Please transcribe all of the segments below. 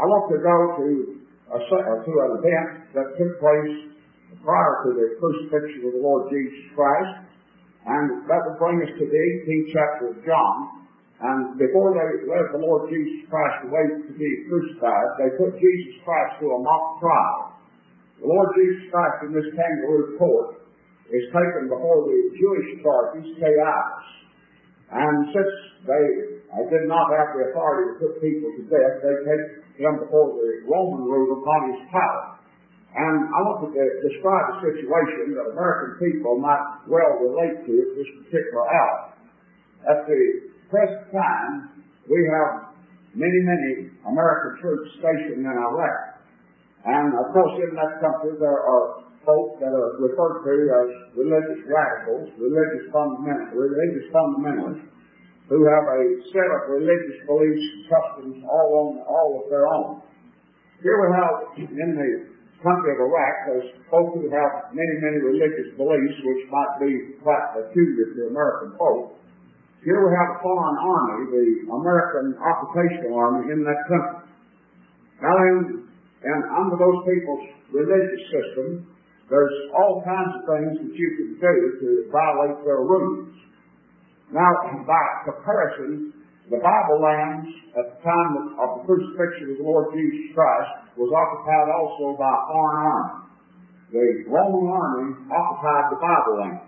I want to go to an event that took place prior to the crucifixion of the Lord Jesus Christ, and that will bring us to the 18th chapter of John. And before they led the Lord Jesus Christ away to be crucified, they put Jesus Christ through a mock trial. The Lord Jesus Christ in this kangaroo court is taken before the Jewish authorities, Caiaphas. And since they did not have the authority to put people to death, they take him before the Roman ruler Pontius Pilate. And I want to describe a situation that American people might well relate to at this particular hour. At the present time, we have many American troops stationed in Iraq. And of course in that country there are folk that are referred to as religious radicals, religious fundamentalists, who have a set of religious beliefs and customs all of their own. Here we have in the country of Iraq, there's folk who have many religious beliefs which might be quite peculiar to American folk. Here we have a foreign army, the American occupational army in that country. Now, and under those people's religious system, there's all kinds of things that you can do to violate their rules. Now, by comparison, the Bible lands at the time of the crucifixion of the Lord Jesus Christ was occupied also by a foreign army. The Roman army occupied the Bible lands.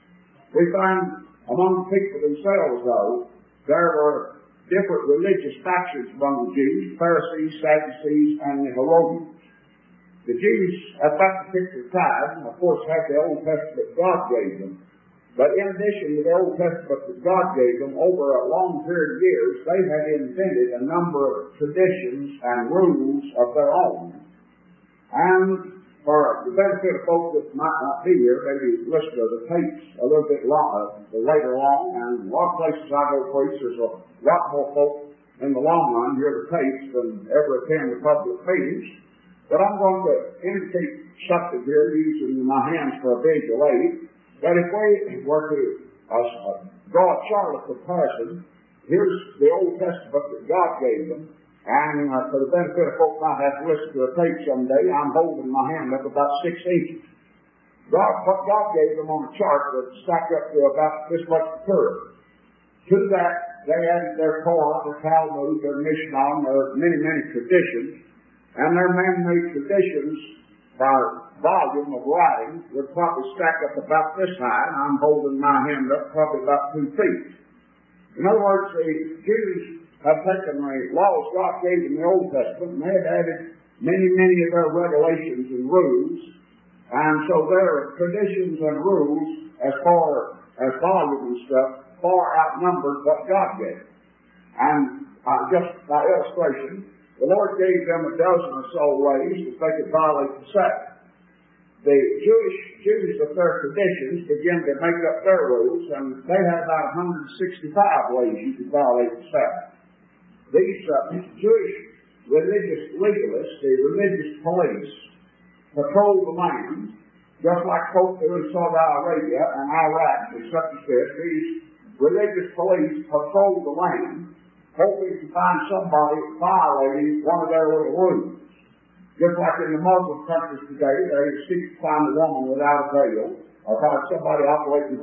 We find among the people themselves, though, there were different religious factions among the Jews, Pharisees, Sadducees, and the Herodians. The Jews at that particular time, of course, had the Old Testament God gave them. But in addition to the Old Testament that God gave them, over a long period of years, they had invented a number of traditions and rules of their own. And for the benefit of folks that might not be here, maybe listen to the tapes a little bit later on, and a lot of places I go preach, there's a lot more folk in the long run hear the tapes than ever attend the public meetings. But I'm going to indicate something here using my hands for a visual aid. That if we were to draw a chart of comparison, here's the Old Testament that God gave them, and for the benefit of folks might have to listen to a tape someday, I'm holding my hand up about 6 inches. What God gave them on a chart would stack up to about this much material. To that, they added their Torah, their Talmud, their Mishnah, their many traditions, and their man-made traditions by volume of writing would probably stack up about this high, and I'm holding my hand up probably about 2 feet. In other words, the Jews have taken the laws God gave in the Old Testament, and they have added many of their regulations and rules, and so their traditions and rules, as far as volume and stuff, far outnumbered what God gave. And just by illustration, the Lord gave them a dozen or so ways that they could violate the Sabbath. The Jews of their traditions began to make up their rules, and they had about 165 ways you could violate the Sabbath. These Jewish religious legalists, the religious police, patrol the land, just like folks do in Saudi Arabia and Iraq and such as this. These religious police patrol the land, hoping to find somebody violating one of their little rules. Just like in the Muslim countries today, they seek to find a woman without a veil, or find somebody operating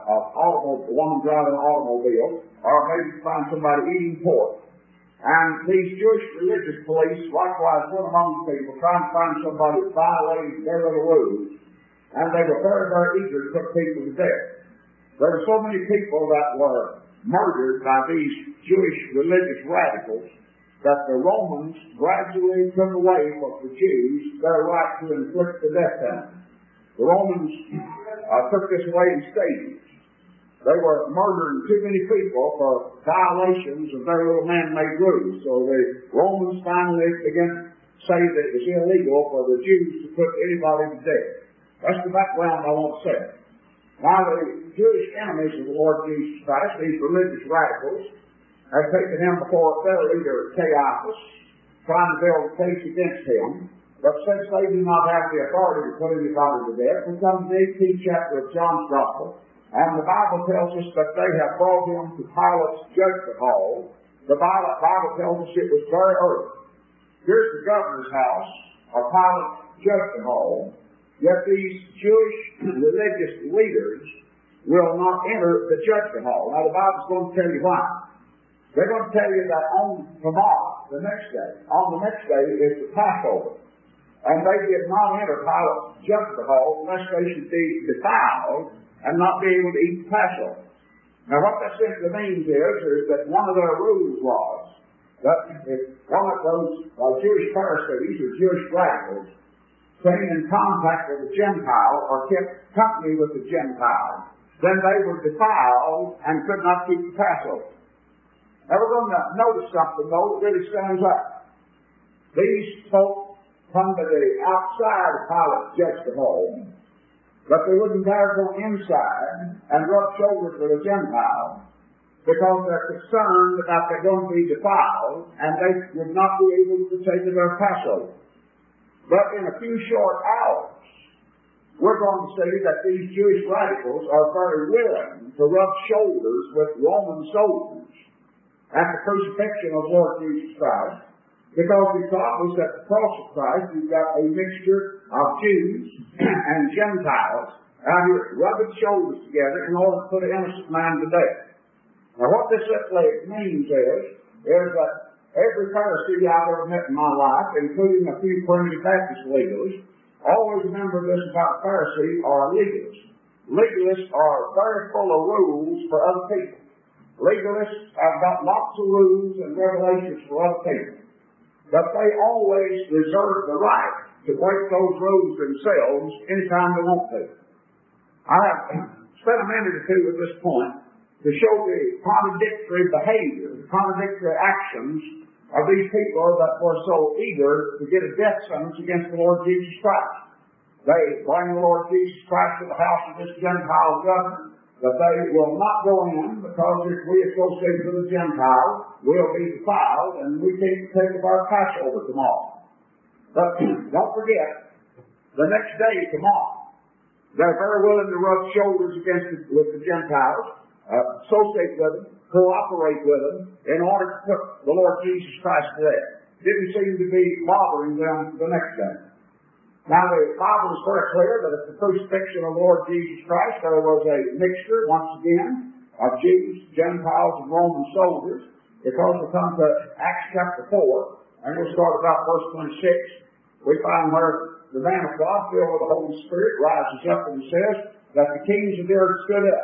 a woman driving an automobile, or maybe find somebody eating pork. And these Jewish religious police likewise went among the people trying to find somebody violating their little rules, and they were very eager to put people to death. There were so many people that were murdered by these Jewish religious radicals that the Romans gradually took away from the Jews their right to inflict the death penalty. The Romans took this away in stages. They were murdering too many people for violations of their little man-made rules. So the Romans finally began to say that it was illegal for the Jews to put anybody to death. That's the background I want to say. Now the Jewish enemies of the Lord Jesus Christ, these religious radicals, have taken him before their leader Caiaphas, trying to build a case against him. But since they do not have the authority to put anybody to death, we come to the 18th chapter of John's Gospel, and the Bible tells us that they have brought him to Pilate's judgment hall. The Bible tells us it was very early. here's the governor's house, or Pilate's judgment hall, yet these Jewish religious leaders will not enter the judgment hall. Now the Bible's going to tell you why. They're going to tell you that on tomorrow, the next day is the Passover. And they did not enter Pilate's judgment hall unless they should be defiled and not be able to eat the Passover. Now what that simply means is that one of their rules was that if one of those Jewish Pharisees or Jewish radicals came in contact with a Gentile or kept company with a Gentile, then they were defiled and could not keep the Passover. Now we're going to notice something, though, that really stands out. These folk come to the outside of Pilate's judgment hall, but they wouldn't dare go inside and rub shoulders with a Gentile because they're concerned about they're going to be defiled and they would not be able to take their Passover. But in a few short hours, we're going to see that these Jewish radicals are very willing to rub shoulders with Roman soldiers at the crucifixion of Lord Jesus Christ, because we thought was at the cross of Christ we've got a mixture of Jews and Gentiles out here rubbing shoulders together in order to put an innocent man to death. Now what this means is that every Pharisee I've ever met in my life, including a few primitive Baptist legalists, always remember this about a Pharisee or a legalist. Legalists are very full of rules for other people. Legalists have got lots of rules and regulations for other people. But they always reserve the right to break those rules themselves anytime they want to. I have spent a minute or two at this point to show the contradictory behavior, the contradictory actions of these people that were so eager to get a death sentence against the Lord Jesus Christ. They bring the Lord Jesus Christ to the house of this Gentile governor, that they will not go in because if we associate with a Gentile, we'll be defiled and we can't take of our Passover tomorrow. But don't forget, the next day tomorrow, they're very willing to rub shoulders with the Gentiles, associate with them, cooperate with them in order to put the Lord Jesus Christ to death. Didn't seem to be bothering them the next day. Now the Bible is very clear that at the crucifixion of the Lord Jesus Christ there was a mixture, once again, of Jews, Gentiles, and Roman soldiers, because we come to Acts chapter 4, and we'll start about verse 26. We find where the man of God, filled with the Holy Spirit, rises up and says that the kings of the earth stood up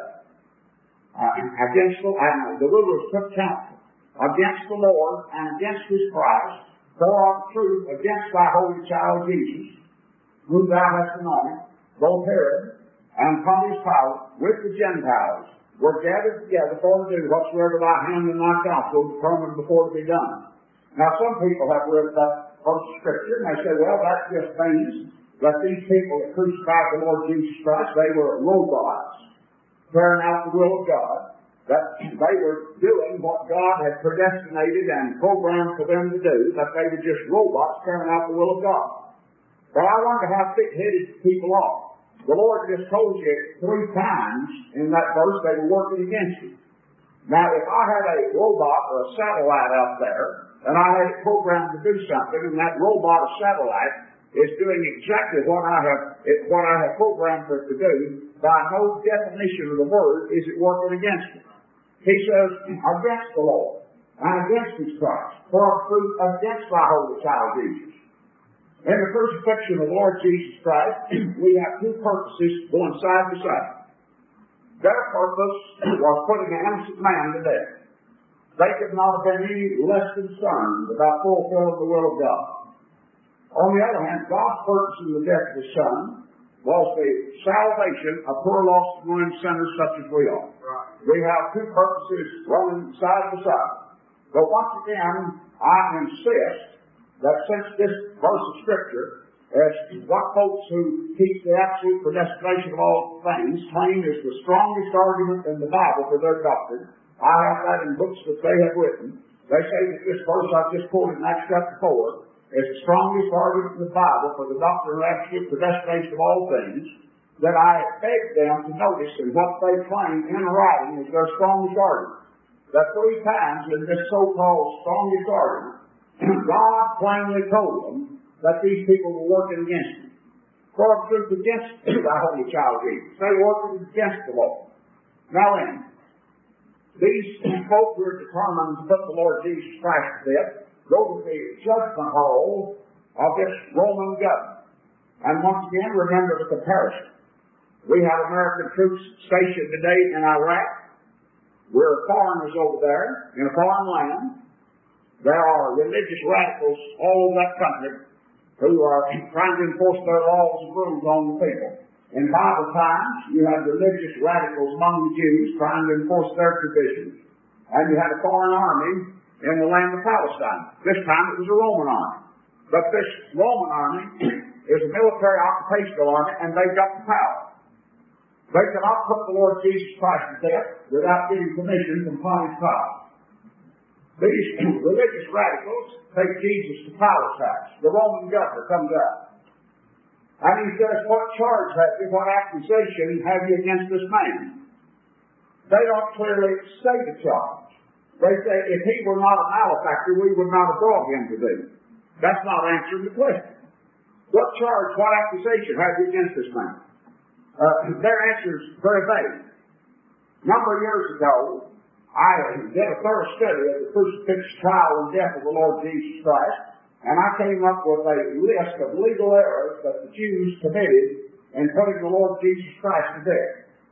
against the rulers took counsel against the Lord and against his Christ, pour out truth against thy holy child Jesus, whom thou hast anointed. Both Herod and Pontius Pilate with the Gentiles were gathered together for to do whatsoever thy hand and thy counsel determined before to be done. Now some people have read that verse of Scripture and they say, well, that just means that these people that crucified the Lord Jesus Christ, they were robots carrying out the will of God, that they were doing what God had predestinated and programmed for them to do, that they were just robots carrying out the will of God. But I wonder how thick-headed people are. The Lord just told you 3 times in that verse they were working against you. Now, if I had a robot or a satellite out there, and I had it programmed to do something, and that robot or satellite is doing exactly what I have programmed for it to do, by no definition of the word is it working against me. He says, against the Lord, and against his Christ, for truth against thy holy child Jesus. In the crucifixion of the Lord Jesus Christ, we have 2 purposes going side by side. Their purpose was putting an innocent man to death. They could not have been any less concerned about fulfilling the will of God. On the other hand, God's purpose in the death of his Son was the salvation of poor lost and ruined sinners such as we are. Right. We have 2 purposes running side by side. But once again, I insist that since this verse of Scripture, as what folks who teach the absolute predestination of all things claim is the strongest argument in the Bible for their doctrine, I have that in books that they have written. They say that this verse I've just quoted in Acts chapter 4 is the strongest argument in the Bible for the doctrine of absolute predestination of all things, that I beg them to notice in what they claim in writing is their strongest argument. That 3 times in this so-called strongest argument, God plainly told them that these people were working against him. For a truth against the Holy Child Jesus. They were working against the Lord. Now then, these folk were determined to put the Lord Jesus Christ to death, go to the judgment hall of this Roman government. And once again, remember the comparison. We have American troops stationed today in Iraq. We're foreigners over there in a foreign land. There are religious radicals all over that country who are trying to enforce their laws and rules on the people. In Bible times, you had religious radicals among the Jews trying to enforce their traditions. And you had a foreign army in the land of Palestine. This time it was a Roman army. But this Roman army is a military occupational army, and they've got the power. They cannot put the Lord Jesus Christ to death without getting permission from Pontius Pilate. These religious radicals take Jesus to Pilate's house. The Roman governor comes out. And he says, what charge have you, what accusation have you against this man? They don't clearly say the charge. They say, if he were not a malefactor, we would not have brought him to thee. That's not answering the question. What charge, what accusation have you against this man? Their answer is very vague. A number of years ago, I did a thorough study of the crucifix, trial, and death of the Lord Jesus Christ, and I came up with a list of legal errors that the Jews committed in putting the Lord Jesus Christ to death.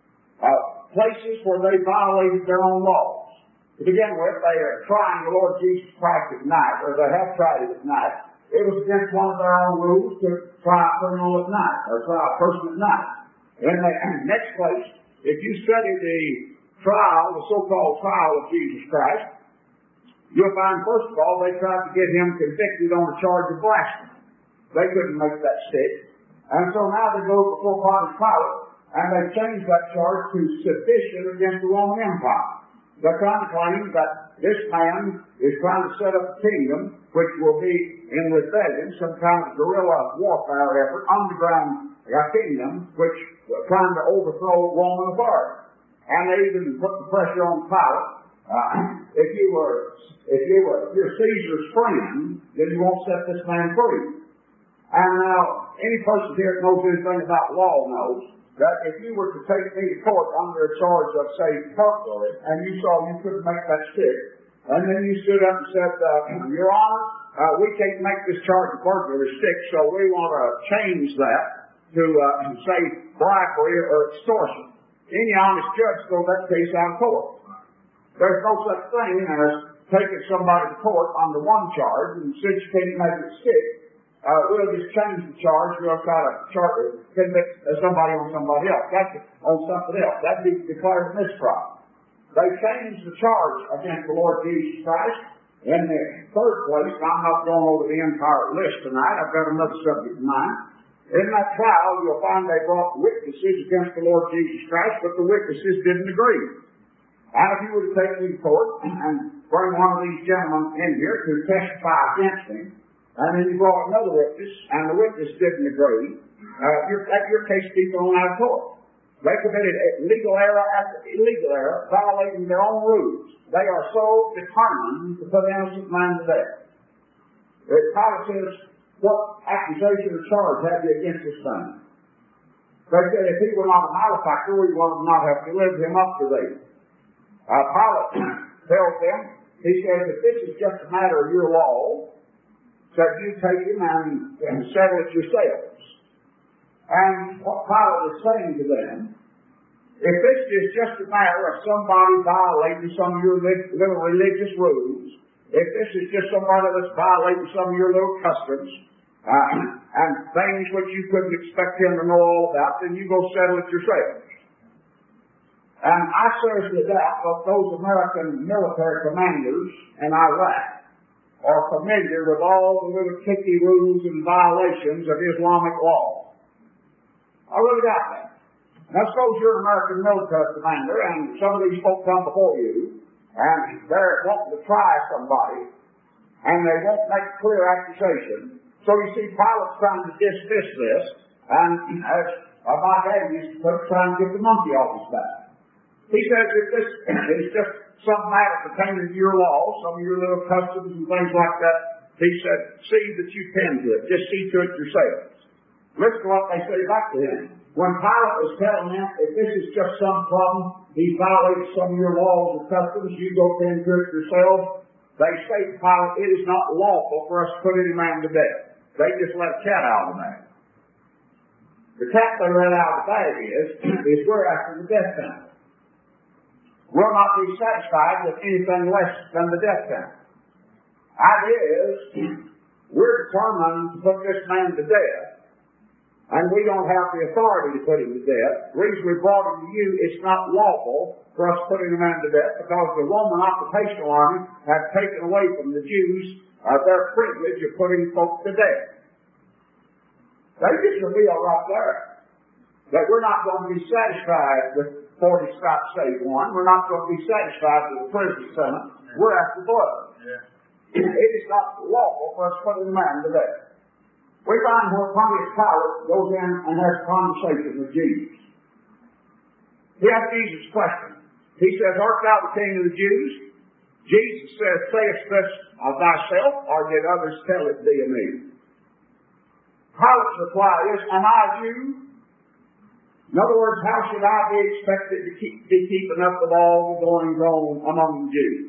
Places where they violated their own laws. To begin with, they are trying the Lord Jesus Christ at night, or they have tried it at night. It was against one of their own rules to try a criminal at night, or try a person at night. In the next place, if you study the trial, the so-called trial of Jesus Christ, you'll find, first of all, they tried to get him convicted on the charge of blasphemy. They couldn't make that stick. And so now they go before Pontius Pilate, and they change that charge to sedition against the Roman Empire. They're trying to claim that this man is trying to set up a kingdom which will be in rebellion, some kind of guerrilla warfare effort, underground kingdom, which was trying to overthrow Roman authority. And they even put the pressure on Pilate. If you're Caesar's friend, then you won't set this man free. And now, any person here that knows anything about law knows that if you were to take me to court under a charge of, say, burglary, and you saw you couldn't make that stick, and then you stood up and said, Your Honor, we can't make this charge of burglary stick, so we want to change that to, say, bribery or extortion. Any honest judge throw that case out of court. There's no such thing as taking somebody to court under one charge, and since you can't make it stick, we'll just change the charge. We'll try to convict somebody on somebody else. That's on something else. That'd be declared a mistrial. They changed the charge against the Lord Jesus Christ. In the third place, I'm not going over the entire list tonight. I've got another subject in mind. In that trial, you'll find they brought witnesses against the Lord Jesus Christ, but the witnesses didn't agree. And if you were to take me to court and bring one of these gentlemen in here to testify against him, and then you brought another witness, and the witness didn't agree, your case be thrown out of court. They committed legal error after illegal error, violating their own rules. They are so determined to put innocent men to death. Pilate says, what accusation or charge have you against this man? They said, if he were not a malefactor, we would not have delivered him up to thee. Pilate tells them, he says, if this is just a matter of your law, that you take him and settle it yourselves. And what Pilate is saying to them, if this is just a matter of somebody violating some of your little religious rules, if this is just somebody that's violating some of your little customs, and things which you couldn't expect him to know all about, then you go settle it yourselves. And I seriously doubt that those American military commanders in Iraq are familiar with all the little kicky rules and violations of Islamic law. I really doubt that. Now suppose you're an American military commander and some of these folk come before you and they're wanting to try somebody and they won't make a clear accusation. So you see Pilate's trying to dismiss this, and as my dad used to put it, trying to get the monkey off his back. He says if this is just some matter pertaining to your law, some of your little customs and things like that, He said, see that you tend to it. Just see to it yourselves. Listen to what they say back to him. When Pilate was telling them, if this is just some problem, he violated some of your laws and customs, you go tend to it yourselves. They say to Pilate, it is not lawful for us to put any man to death. They just let a cat out of the bag. The cat they let out of the bag is we're after the death penalty. We'll not be satisfied with anything less than the death penalty. Idea is, we're determined to put this man to death, and we don't have the authority to put him to death. The reason we brought him to you, it's not lawful for us putting a man to death, because the Roman occupational army had taken away from the Jews their privilege of putting folks to death. They just reveal right there that we're not going to be satisfied with 40 stripes save one. We're not going to be satisfied with the prison sentence. We're after blood. Yeah. It is not lawful for us putting a man to death. We find where Pontius Pilate goes in and has a conversation with Jesus. He asks Jesus a question. He says, art thou the king of the Jews? Jesus says, sayest this of thyself, or did others tell it thee of me? Pilate's reply is, am I a Jew? In other words, how should I be expected to be keeping up with all the goings on among the Jews?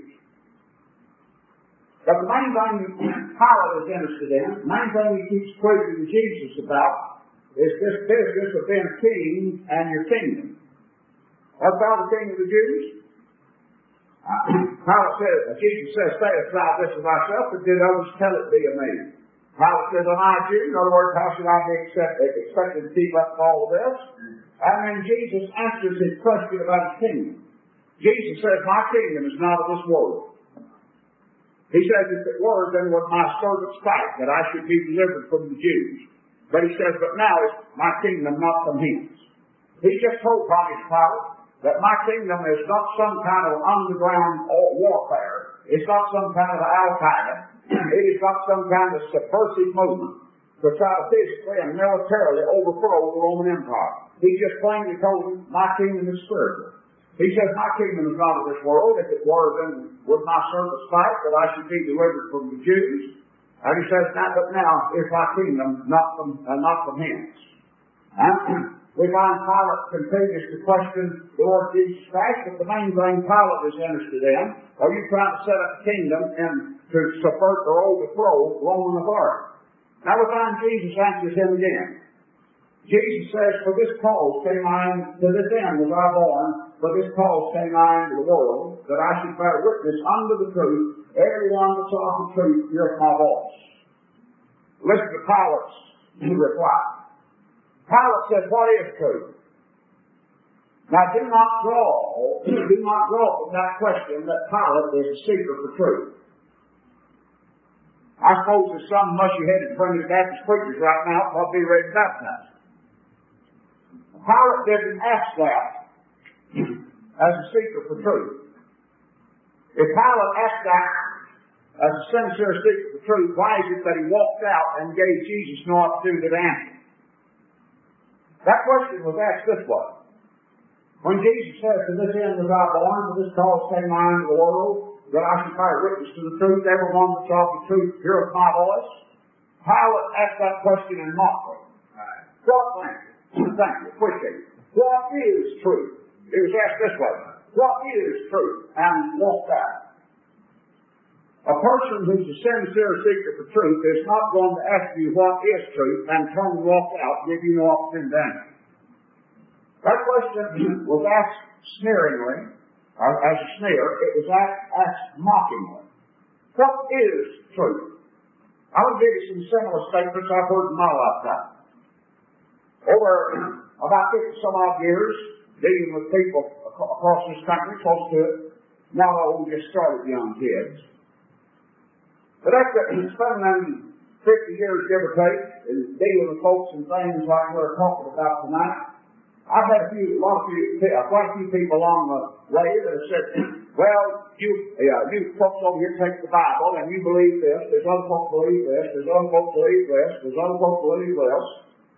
But the main thing Pilate is interested in, the main thing he keeps quizzing Jesus about, is this business of being a king and your kingdom. Art thou the king of the Jews? Pilate says, Jesus says, sayest thou this of thyself, or did others tell it thee of me? Pilate says, am I a Jew? In other words, how should I be expected to keep up with all of this? And then Jesus answers his question about his kingdom. Jesus says, my kingdom is not of this world. He says, if it were, then would my servants fight, that I should be delivered from the Jews. But he says, but now is my kingdom not from hence. He just told Pontius Pilate that my kingdom is not some kind of underground warfare. It's not some kind of Al-Qaeda. It is not some kind of subversive movement to try to physically and militarily overthrow the Roman Empire. He just plainly told him, my kingdom is spiritual. He says, my kingdom is not of this world. If it were, then would my servants fight that I should be delivered from the Jews? And he says, but now is my kingdom not from hence. And we find Pilate continues to question the Lord Jesus Christ, but the main thing Pilate is interested in, are you trying to set up a kingdom and to subvert or overthrow Roman authority? Now we find Jesus answers him again. Jesus says, for this cause came I, to this end was I born, for this cause came I into the world, that I should bear witness unto the truth. Every one that saw the truth heareth my voice. Listen to Pilate's reply. Pilate said, what is truth? Now do not draw from that question that Pilate is a seeker for truth. I suppose there's some mushy-headed primitive Baptist preachers right now probably ready to baptize. Pilate didn't ask that as a seeker for truth. If Pilate asked that as a sincere seeker for truth, why is it that he walked out and gave Jesus no opportunity to answer? That question was asked this way. When Jesus says, to this end was I born, for this cause came I into the world, that I should bear witness to the truth, every one that saw the truth heareth my voice. Pilate asked that question in mockery. Thank you. Appreciate it. What is truth? It was asked this way. What is truth? And walked out. A person who's a sincere seeker for truth is not going to ask you what is truth and turn and walk out and give you no opportunity to answer. That question was asked sneeringly, as a sneer. It was asked mockingly. What is truth? I will give you some similar statements I've heard in my lifetime. Over about 50-some-odd years, dealing with people across this country, close to it, not old, just started young kids. But after spending 50 years, give or take, in dealing with folks and things like we're talking about tonight, I've had quite a few people along the way that have said, well, you folks over here take the Bible and you believe this, there's other folks believe this, there's other folks believe this, there's other folks believe this.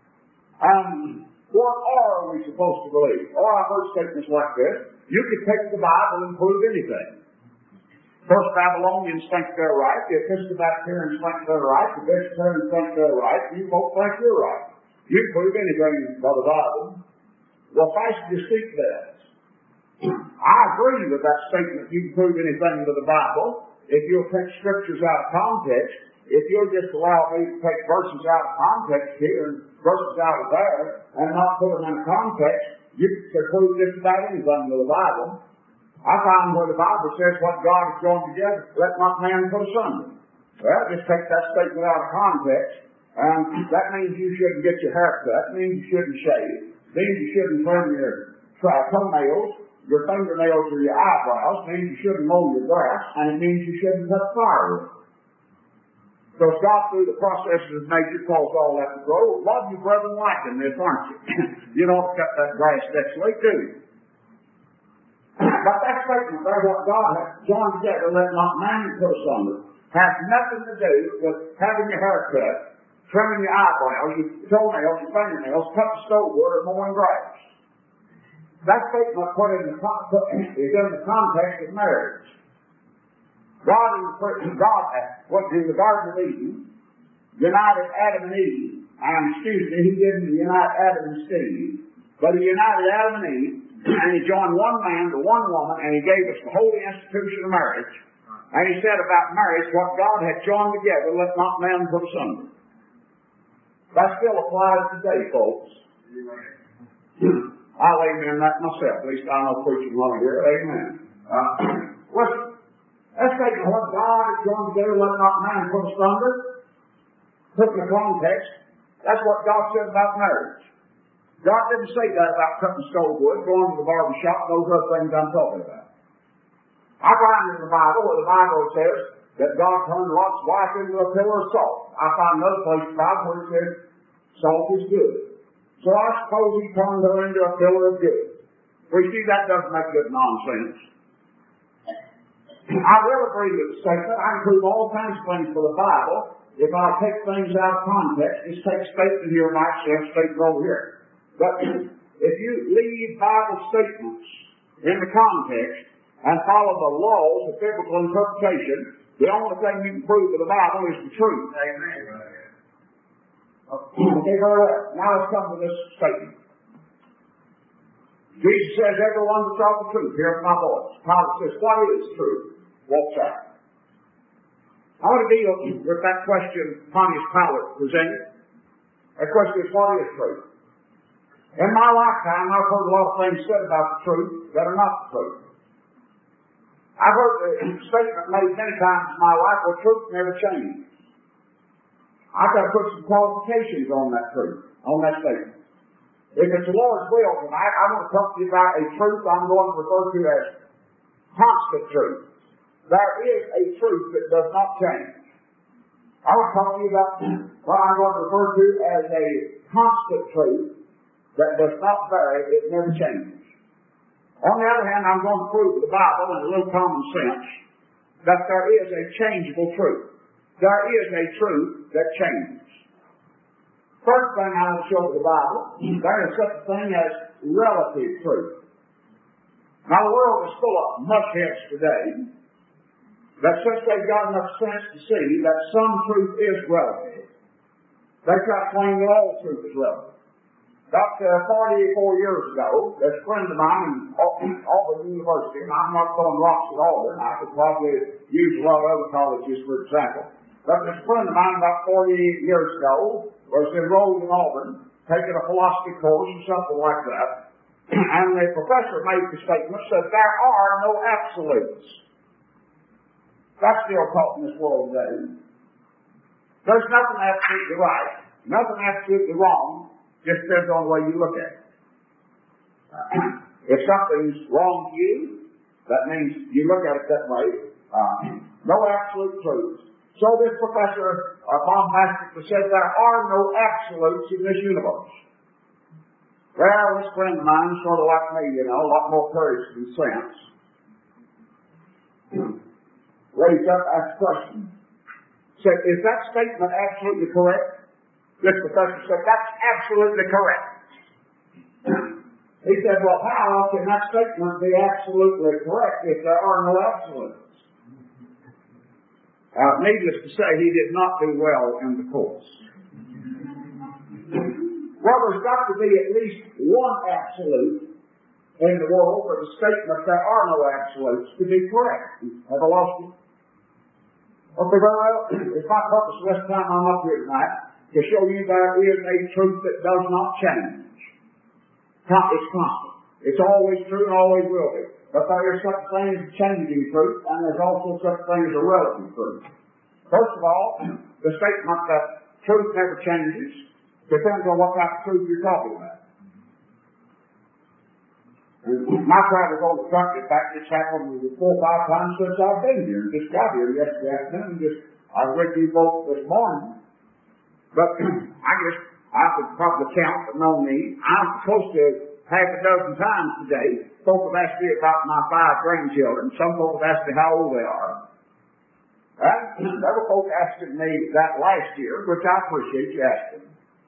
What are we supposed to believe? Or I've heard statements like this, you could take the Bible and prove anything. First Babylonians think they're right, the Episcopalians think they're right, the Presbyterians think they're right, you both think you're right. You can prove anything by the Bible. Well, first you seek that. I agree with that statement, you can prove anything by the Bible. If you'll take scriptures out of context, if you'll just allow me to take verses out of context here and verses out of there, and not put them in context, you can prove just about anything with the Bible. I find where the Bible says what God has joined together, let not man put asunder. Well, just take that statement out of context, and that means you shouldn't get your hair cut, means you shouldn't shave, means you shouldn't trim your toenails, your fingernails or your eyebrows, means you shouldn't mow your grass, and it means you shouldn't cut firewood. Because God, through the processes of nature, caused all that to grow. Love you, brethren, like in this, aren't you? You don't cut that grass next week, do you? But that statement there, what God has joined together, let not man put asunder, has nothing to do with having your hair cut, trimming your eyebrows, your toenails, your fingernails, cutting stove wood, or mowing grass. That statement is in the context of marriage. God in the Garden of Eden, united Adam and Eve, he didn't unite Adam and Steve, but he united Adam and Eve, and he joined one man to one woman, and he gave us the holy institution of marriage. And he said about marriage, what God had joined together, let not man put asunder. That still applies today, folks. I'll amen that myself. At least I know preaching along here. Amen. Listen, that's taking what God has joined together, let not man put asunder. Put in the context, that's what God said about marriage. God didn't say that about cutting stove wood, going to the barber shop, those other things I'm talking about. I find in the Bible where the Bible says that God turned Lot's wife into a pillar of salt. I find another place in the Bible where it says salt is good. So I suppose he turned her into a pillar of good. We see that doesn't make good nonsense. I will agree with the statement. I can prove all kinds of things for the Bible if I take things out of context. Just take statement here myself, statement over here. But if you leave Bible statements in the context and follow the laws of biblical interpretation, the only thing you can prove with the Bible is the truth. Amen. Okay, very well. Now let's come to this statement. Jesus says, everyone that tells the truth, hear my voice. Pilate says, what is truth? Walks out. I want to deal with that question Pontius Pilate presented. That question is, what is truth? In my lifetime, I've heard a lot of things said about the truth that are not the truth. I've heard the statement made many times in my life where truth never changes. I've got to put some qualifications on that truth, on that statement. If it's the Lord's will tonight, I want to talk to you about a truth I'm going to refer to as constant truth. There is a truth that does not change. I want to talk to you about what I'm going to refer to as a constant truth that does not vary, it never changes. On the other hand, I'm going to prove with the Bible and a little common sense that there is a changeable truth. There is a truth that changes. First thing I want to show with the Bible, there is such a thing as relative truth. Now the world is full of muckheads today that since they've got enough sense to see that some truth is relative, they try to claim that all truth is relative. About 44 years ago, there's a friend of mine in Auburn University, and I'm not throwing rocks at Auburn. I could probably use a lot of other colleges, for example. But there's a friend of mine about 48 years ago was enrolled in Auburn, taking a philosophy course or something like that. And the professor made the statement, said, there are no absolutes. That's still taught in this world today. There's nothing absolutely right, nothing absolutely wrong. Just depends on the way you look at it. If something's wrong to you, that means you look at it that way. No absolute truths. So this professor bombastically said there are no absolutes in this universe. Well, this friend of mine, sort of like me, a lot more courage than sense, raised up, asked a question. Said, is that statement absolutely correct? This professor said, that's absolutely correct. He said, well, how can that statement be absolutely correct if there are no absolutes? Needless to say, he did not do well in the course. Well, there's got to be at least one absolute in the world for the statement there are no absolutes to be correct. Have I lost you? Okay, very well. It's my purpose this time I'm up here tonight to show you there is a truth that does not change. It's constant. It's always true and always will be. But there is such a thing as a changing truth, and there's also such a thing as a relative truth. First of all, the statement that truth never changes depends on what type of truth you're talking about. My private on the truck, in fact, it's happened 4 or 5 times since I've been here. Just got here yesterday afternoon. I was with you both this morning. But I guess I could probably count, but no need. I'm close to half a dozen times today. Folks have asked me about my 5 grandchildren. Some folks have asked me how old they are. And there were folks asking me that last year, which I appreciate you asking.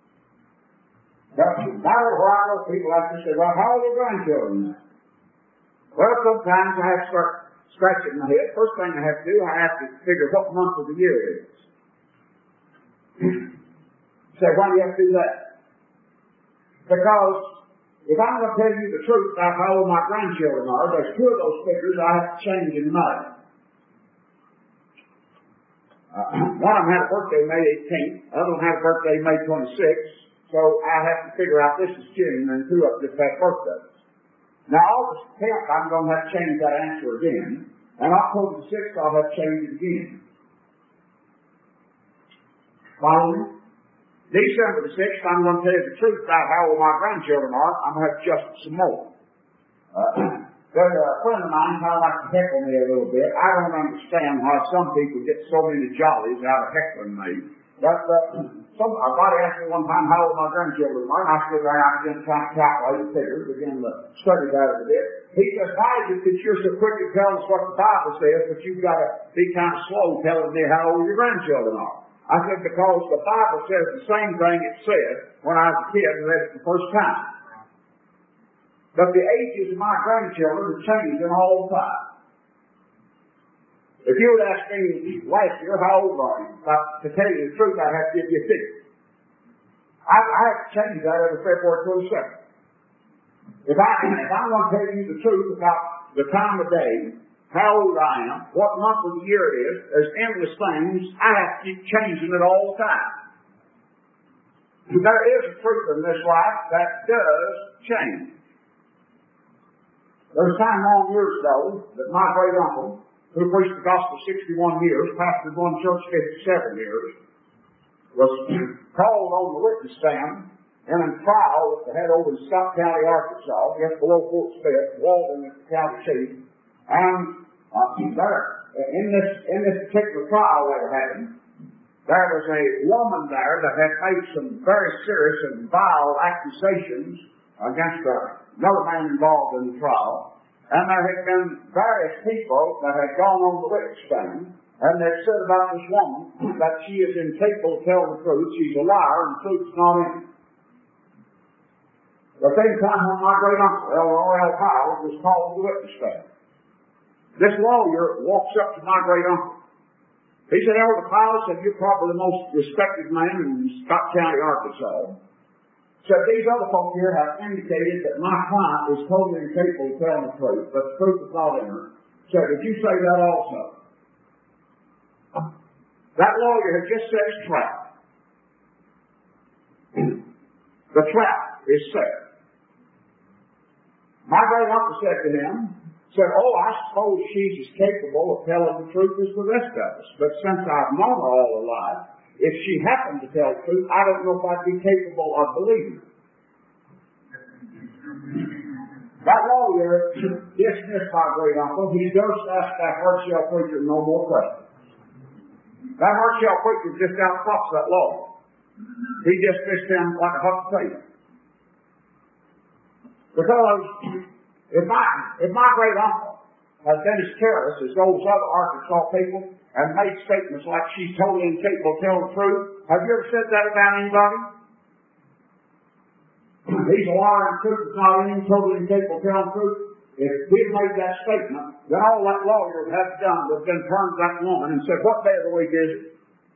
But about a while, people have to say, well, how old are grandchildren now? Well, sometimes I have to start scratching my head. First thing I have to do, I have to figure what month of the year it is. Say, why do you have to do that? Because if I'm going to tell you the truth about how old my grandchildren are, there's 2 of those figures I have to change in May. One of them had a birthday May 18th, the other one had a birthday May 26th. So I have to figure out this is June and 2 of just had birthdays. Now August 10th I'm going to have to change that answer again. And October the 6th I'll have to change it again. Follow me? December the 6th I'm going to tell you the truth about how old my grandchildren are. I'm going to have to adjust some more. There's a friend of mine kind of likes to heckle me a little bit. I don't understand how some people get so many jollies out of heckling me. But somebody asked me one time how old my grandchildren were, and I stood there and I began to try to calculate the figures, began to study that a bit. He says, why is it that you're so quick to tell us what the Bible says, but you've got to be kind of slow telling me how old your grandchildren are? I said, because the Bible says the same thing it said when I was a kid and read it the first time. But the ages of my grandchildren have changed in all the time. If you would ask me last year, how old are you? To tell you the truth, I'd have to give you a figure. I have to change that every February 22nd. If I'm going to tell you the truth about the time of day, how old I am, what month of the year it is, there's endless things. I have to keep changing it all the time. There is a truth in this life that does change. There was a time long years ago that my great uncle, who preached the gospel 61 years, pastored one church 57 years, was called on the witness stand in a trial that they had over in Scott County, Arkansas, just below Fort Smith, Walden at the county seat. And there, in this particular trial that happened, there was a woman there that had made some very serious and vile accusations against another man involved in the trial. And there had been various people that had gone on the witness stand, and they said about this woman that she is incapable of telling the truth, she's a liar, and the truth's not in it. The same time when my great uncle, Elroy L. Powell, was called to the witness stand. This lawyer walks up to my great uncle. He said, Elder Powell, said, you're probably the most respected man in Scott County, Arkansas. So these other folks here have indicated that my client is totally incapable of telling the truth, but the truth is not in her. So did you say that also? That lawyer had just set his trap. The trap is set. My great uncle said to him, oh, I suppose she's as capable of telling the truth as the rest of us. But since I've known her all her life, if she happened to tell the truth, I don't know if I'd be capable of believing her. That lawyer dismissed my great uncle. He just asked that hard-shell preacher no more questions. That hard-shell preacher just outfoxed that lawyer. He dismissed him like a hot potato. Because if my great uncle has been as careless as those other Arkansas people and made statements like she's totally incapable of telling the truth, have you ever said that about anybody? He's a liar and the truth is not in him, totally incapable of telling the truth. if he had made that statement, then all that lawyer would have done was then turned to that woman and said, what day of the week is it?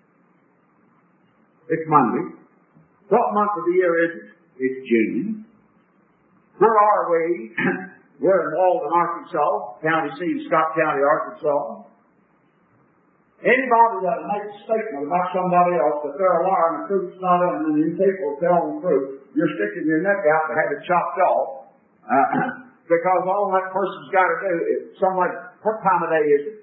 It's Monday. What month of the year is it? It's June. Where are we? We're in Walden, Arkansas, county seat, Scott County, Arkansas. Anybody that makes a statement about somebody else that they're a liar and the truth's not in them, and you people tell them the truth, you're sticking your neck out to have it chopped off. Because all that person's got to do is somebody, what time of day is it?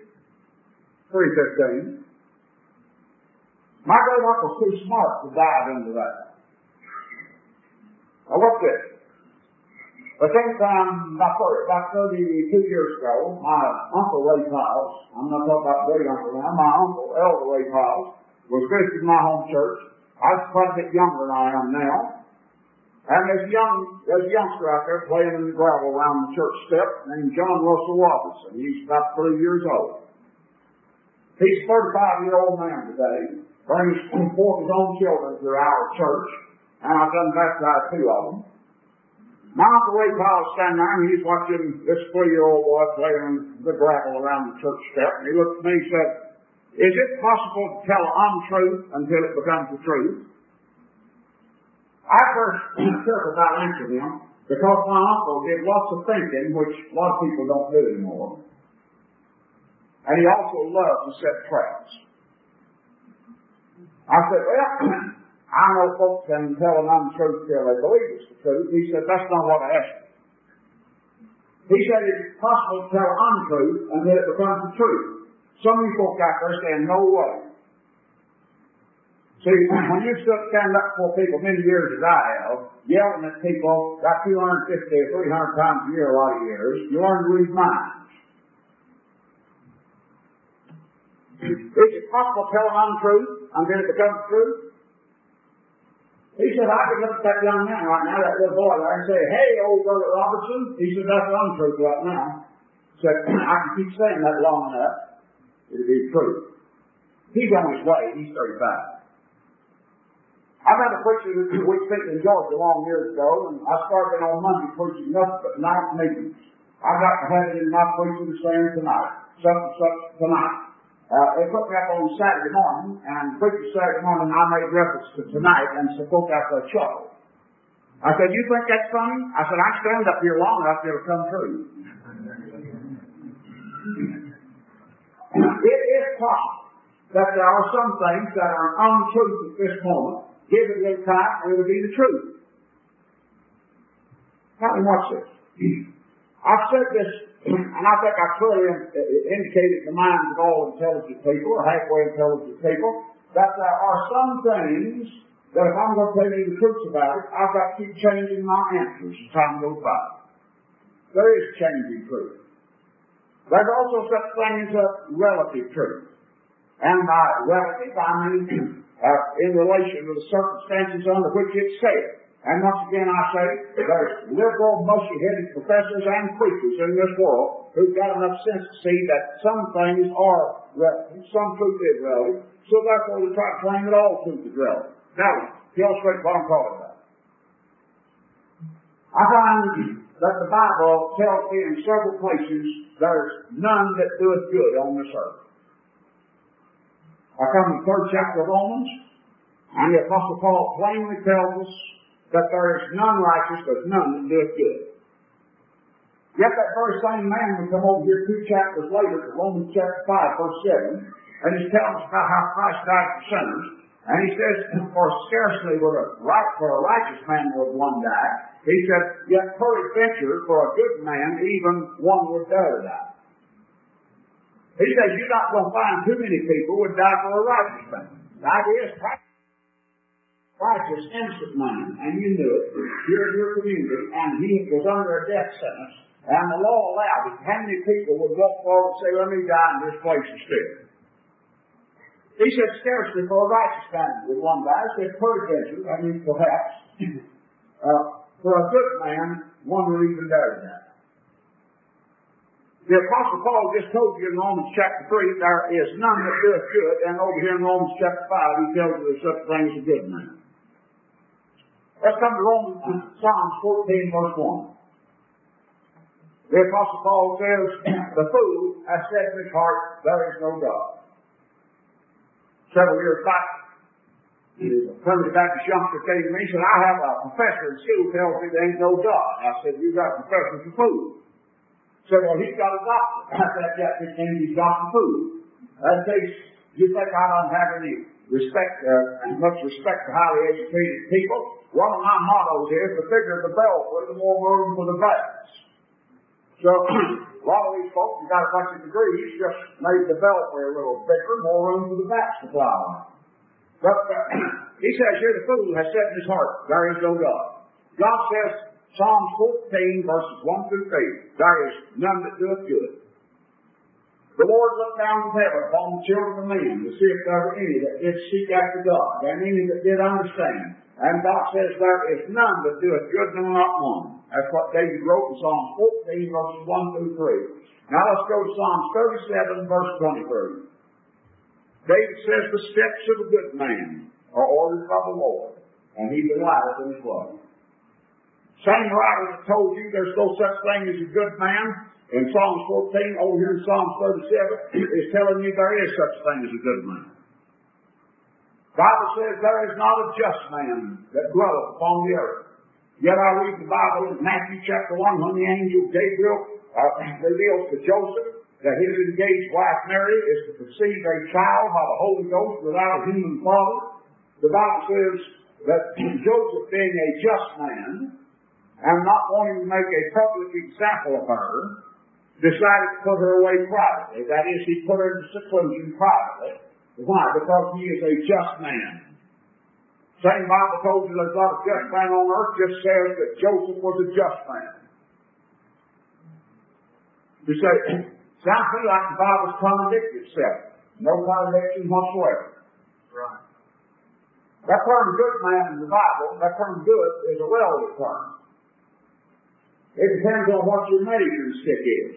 3:15. My great uncle's too smart to dive into that. Now what's this? But sometime about 32 years ago, my Uncle Ray Piles, I'm not talking about great uncle now, my uncle, Elder Ray Piles, was visiting my home church. I was quite a bit younger than I am now. And there's a youngster out there playing in the gravel around the church step named John Russell Robinson. He's about 3 years old. He's a 35-year-old man today, brings forth his own children to our church, and I've done baptize 2 of them. My Uncle Ray Powell was standing there, and he's watching this 3-year-old boy playing in the gravel around the church step, and he looked at me and said, is it possible to tell an untruth until it becomes the truth? I first careful about answering him, because my uncle did lots of thinking, which a lot of people don't do anymore. And he also loved to set traps. I said, well, I know folks can tell an untruth till they believe it's the truth. He said, that's not what I asked you. He said, it's possible to tell an untruth until it becomes the truth. Some of you folks out there saying, no way. See, when you stand up for people many years as I have, yelling at people about 250 or 300 times a year, a lot of years, you learn to read minds. Is it possible to tell an untruth until it becomes the truth? He said, I could look at that young man right now, that little boy there, and say, hey, old Brother Robertson. He said, that's untruth right now. He said, I can keep saying that long enough. It'll be true. He's on his way. He's 35. I met a preacher that we spent in Georgia long years ago, and I started on Monday preaching nothing but night meetings. I got to have it in my preaching the same tonight. Such tonight. They put me up on Saturday morning, and preaching Saturday morning, I made reference to tonight, and spoke out for a chuckle. I said, you think that's funny? I said, I stand up here long enough till it come true. It is possible that there are some things that are untruth at this moment. Give it a little time, and it'll be the truth. Now, watch this. I've said this, and I think I clearly indicated the minds of all intelligent people, or halfway intelligent people, that there are some things that if I'm going to tell you the truth about it, I've got to keep changing my answers as time goes by. There is changing truth. There's also such thing as a relative truth. And by relative, I mean in relation to the circumstances under which it's said. And once again I say, there's liberal, mushy-headed professors and preachers in this world who've got enough sense to see that some things are relative, some truth is relative, so therefore we try to claim that all truth is relative. Now, to illustrate what I'm talking about. I find that the Bible tells me in several places there's none that doeth good on this earth. I come to the 3rd chapter of Romans, and the Apostle Paul plainly tells us that there is none righteous, there's none that doeth good. Yet that very same man would come over here 2 chapters later to Romans chapter 5, verse 7, and he's telling us about how Christ died for sinners, and he says, for scarcely would a righteous man would one die. He said, yet peradventure for a good man, even one would dare die. He says, you're not going to find too many people would die for a righteous man. The idea is righteous, innocent man, and you knew it. You're in your community, and he was under a death sentence, and the law allowed it. How many people would walk forward and say, let me die in this place instead? He said, scarcely for a righteous man would one die. He said, peradventure, I mean perhaps, for a good man, one would even dare to die. The Apostle Paul just told you in Romans chapter 3, there is none that doeth good, and over here in Romans chapter 5, he tells you there's such thing as a good man. Let's come to Psalms 14, verse 1. The Apostle Paul says, the fool has said in his heart, there is no God. Several years back, a Primitive Baptist youngster came to me and said, I have a professor in school tells me there ain't no God. I said, you got a professor for fool. He said, well, he's got a doctor. I said, that just means he's got the fool. That takes, you think I don't have any respect, much respect for highly educated people? One of my mottos is, the bigger the belfry, the more room for the bass. So, a lot of these folks who got a bunch of degrees just made the belfry a little bigger, more room for the bats to fly on. But he says here, the fool has said in his heart, there is no God. God says, Psalms 14, verses 1 through 3, there is none that doeth good. The Lord looked down from heaven upon the children of men to see if there were any that did seek after God, and any that did understand. And God says, there is none that doeth good, no, not one. That's what David wrote in Psalms 14, verses 1 through 3. Now let's go to Psalms 37, verse 23. David says, the steps of a good man are ordered by the Lord, and he delighteth in his way. Same writer that told you there's no such thing as a good man, in Psalms 14, over here in Psalms 37, is telling you there is such a thing as a good man. The Bible says there is not a just man that dwelleth upon the earth. Yet I read the Bible in Matthew chapter 1 when the angel Gabriel reveals to Joseph that his engaged wife Mary is to conceive a child by the Holy Ghost without a human father. The Bible says that Joseph, being a just man and not wanting to make a public example of her, decided to put her away privately. That is, he put her into seclusion privately. Why? Because he is a just man. Same Bible told you there's not a just man on earth, just says that Joseph was a just man. You say, sounds to me like the Bible's contradicts itself. No contradiction whatsoever. Right. That term good man in the Bible, that term good, is a relative term. It depends on what your measuring stick is.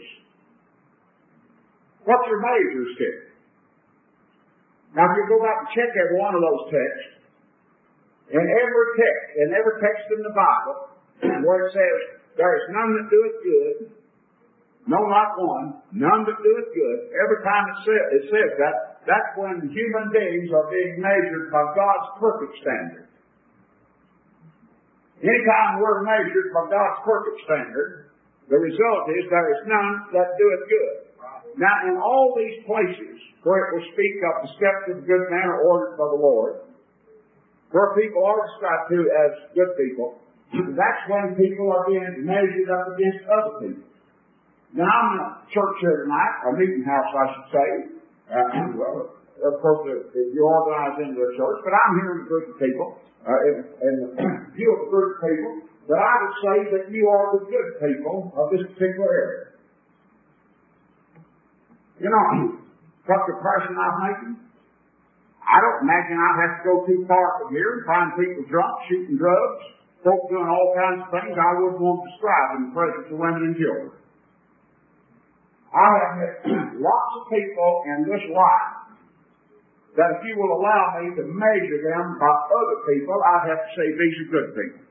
What's your measuring stick? Now, if you go back and check every one of those texts, in every text in the Bible, where it says, there is none that doeth good, no, not one, none that doeth good, every time it says that, that's when human beings are being measured by God's perfect standard. Anytime we're measured by God's perfect standard, the result is there is none that doeth good. Now, in all these places where it will speak of the steps of a good man are ordered by the Lord, where people are described to as good people, that's when people are being measured up against other people. Now, I'm in a church here tonight, a meeting house, I should say. Well, of course, you organize into a church, but I'm here in a group of people, in a view of a group of people, that I would say that you are the good people of this particular area. You know, what comparison I'm making? I don't imagine I'd have to go too far from here and find people drunk, shooting drugs, folks doing all kinds of things I wouldn't want to describe in the presence of women and children. I have met lots of people in this life that if you will allow me to measure them by other people, I'd have to say these are good people.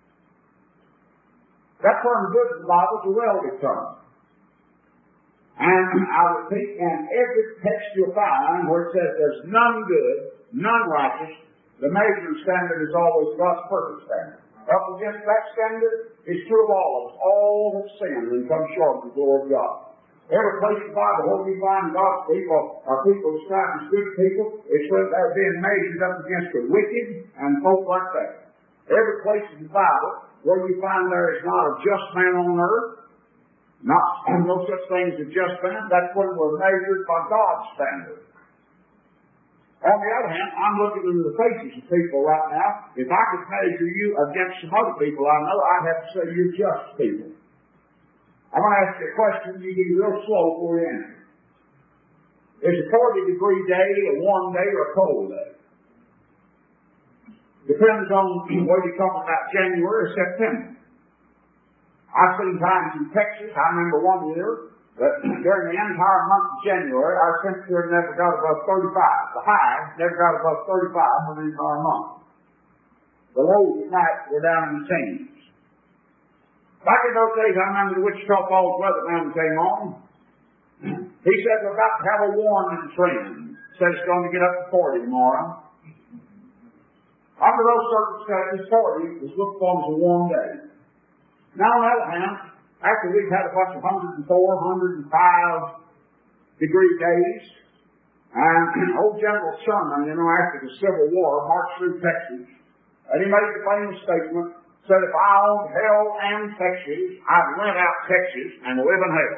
That term good in the Bible is a relative term. And I repeat, in every text you'll find where it says there's none good, none righteous, the measuring standard is always God's perfect standard. Up against that standard is true of all of us. All have sinned and come short of the glory of God. Every place in the Bible where we find God's people are people described as good people, it's when they're being measured up against the wicked and folk like that. Every place in the Bible where you find there is not a just man on earth, no such thing as a just man, that's when we're measured by God's standard. On the other hand, I'm looking into the faces of people right now. If I could measure you against some other people I know, I'd have to say you're just people. I'm going to ask you a question, you be real slow before you answer. Is a 40-degree day a warm day or a cold day? Depends on whether you're talking about January or September. I've seen times in Texas, I remember one year, that during the entire month of January, our temperature never got above 35. The high never got above 35 for the entire month. The lows at night were down in the teens. Back in those days, I remember the Wichita Falls weatherman came on. He said we're about to have a warming trend. Said it's going to get up to 40 tomorrow. Under those circumstances, 40 was looked upon as a warm day. Now, on the other hand, after we've had a bunch of 104, 105 degree days, and old General Sherman, after the Civil War, marched through Texas, and he made the famous statement, said, if I owned hell and Texas, I'd rent out Texas and live in hell.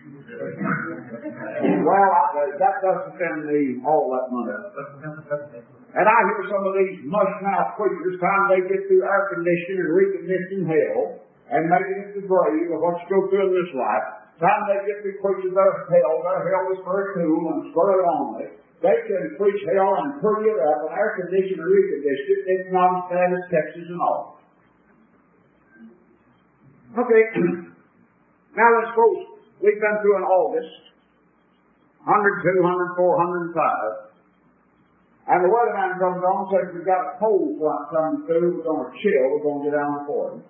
Well, that doesn't send me all that money. And I hear some of these mush-mouth preachers, time they get through air conditioning and reconditioning hell, and making it the grave of what you go through in this life, time they get through preaching their hell is very cool and spur only. They can preach hell and turn it up and air condition and recondition it. It's not as bad as Texas and all. Okay, now let's suppose we've been through in August, 102, 104, 105, and the weatherman comes on and says we've got a cold front coming through, we're going to chill, we're going to get down to 40.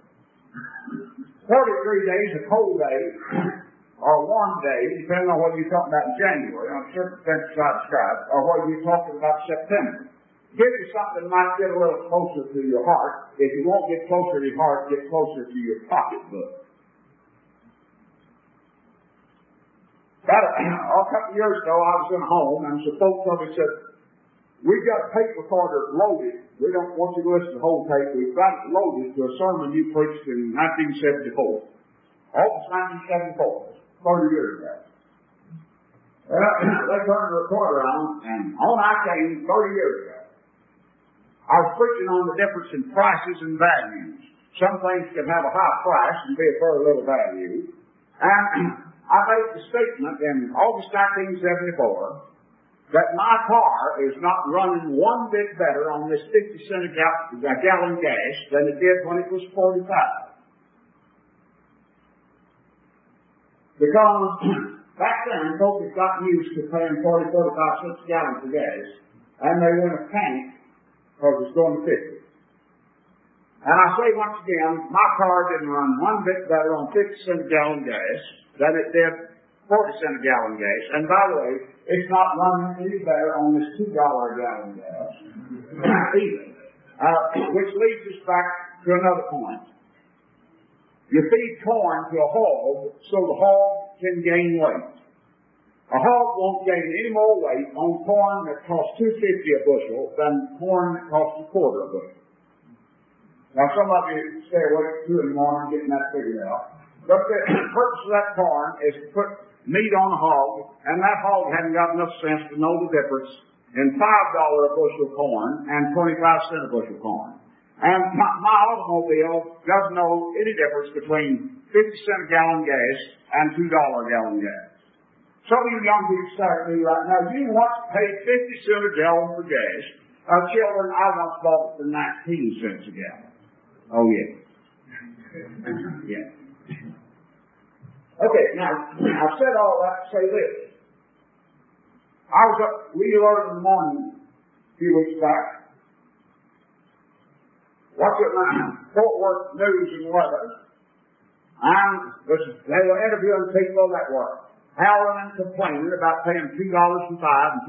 43 days, a cold day, or a warm day, depending on whether you're talking about in January, on circumstances I described, or whether you're talking about September. Give you something that might get a little closer to your heart. If you won't get closer to your heart, get closer to your pocketbook. About a couple of years ago, I was in a home, and some folks told me, said, we've got a tape recorder loaded. We don't want you to listen to the whole tape. We've got it loaded to a sermon you preached in 1974. August 1974, 30 years ago. Well, they turned the recorder on, and on I came 30 years ago. I was preaching on the difference in prices and values. Some things can have a high price and be of very little value. And I made the statement in August 1974 that my car is not running one bit better on this 50 cent a gallon gas than it did when it was 45. Because back then, folks had gotten used to paying 40, 45 cents a gallon for gas, and they went a panic because it's going to 50. And I say once again, my car didn't run one bit better on 50 cent a gallon gas than it did 40 cent a gallon gas. And by the way, it's not running any better on this $2 a gallon gas either. Which leads us back to another point. You feed corn to a hog so the hog can gain weight. A hog won't gain any more weight on corn that costs $2.50 a bushel than corn that costs a quarter a bushel. Now, some of you stay awake 2 in the morning getting that figured out. But the purpose of that corn is to put meat on a hog, and that hog hadn't got enough sense to know the difference in $5 a bushel corn and 25 cent a bushel corn. And my automobile doesn't know any difference between 50 cent a gallon gas and $2 a gallon gas. Some of you young people start me right now, you once paid 50 cents a gallon for gas. Children, I once bought it for 19 cents a gallon. Oh, yeah. Yeah. Okay, now, I've said all that to say this. I was up really early in the morning a few weeks back, watching Fort Worth News and Weather, and they were interviewing people that were howling and complaining about paying $2.05 and $2.07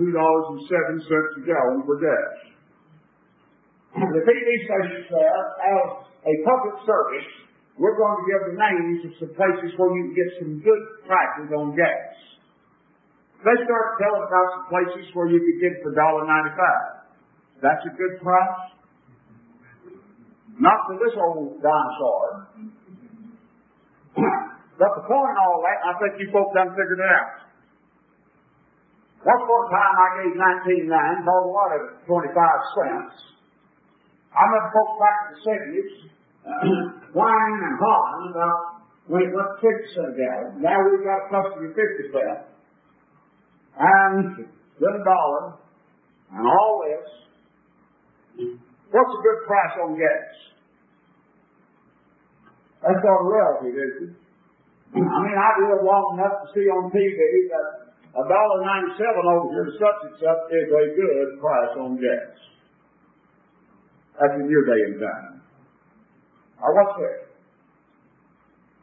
a gallon for gas. The TV station said, as a public service, we're going to give the names of some places where you can get some good prices on gas. They started telling about some places where you could get it for $1.95. That's a good price? Not for this old dinosaur. But the point in all that, I think you folks done figured it out. Once upon a time I gave 19.9, bought a lot of it 25 cents. I remember folks back in the 70s whining and hollering about when it went 50 cents a gallon. Now we've got accustomed to 50 cents. And then $1 and all this. What's a good price on gas? That's not a relative, is it? I mean, I live long enough to see on TV that $1.97 over here to such and such is a good price on gas. That's in your day and time. Now, what's that?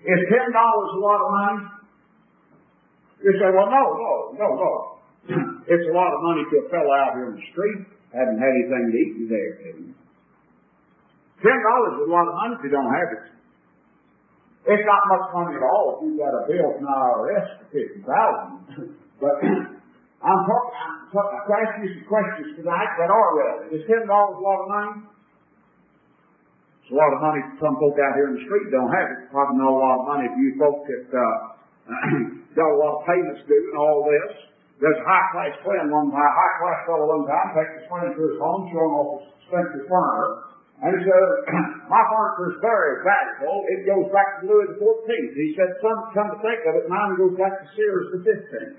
Is $10 a lot of money? You say, well, no. It's a lot of money to a fellow out here in the street, hadn't had anything to eat in there. $10 is a lot of money if you don't have it. It's not much money at all if you've got a bill from the IRS for $50,000. But I'm to ask you some questions tonight that are relevant. Is $10 a lot of money? It's a lot of money for some folk out here in the street don't have it. Probably not a lot of money for you folks that got a lot of payments due and all this. There's a high-class friend, a high-class fellow one time, takes his friend to his home, showing off his expensive furniture. And he said, my furniture is very valuable. It goes back to Louis XIV. He said, come to think of it, mine goes back to Sears the 15th.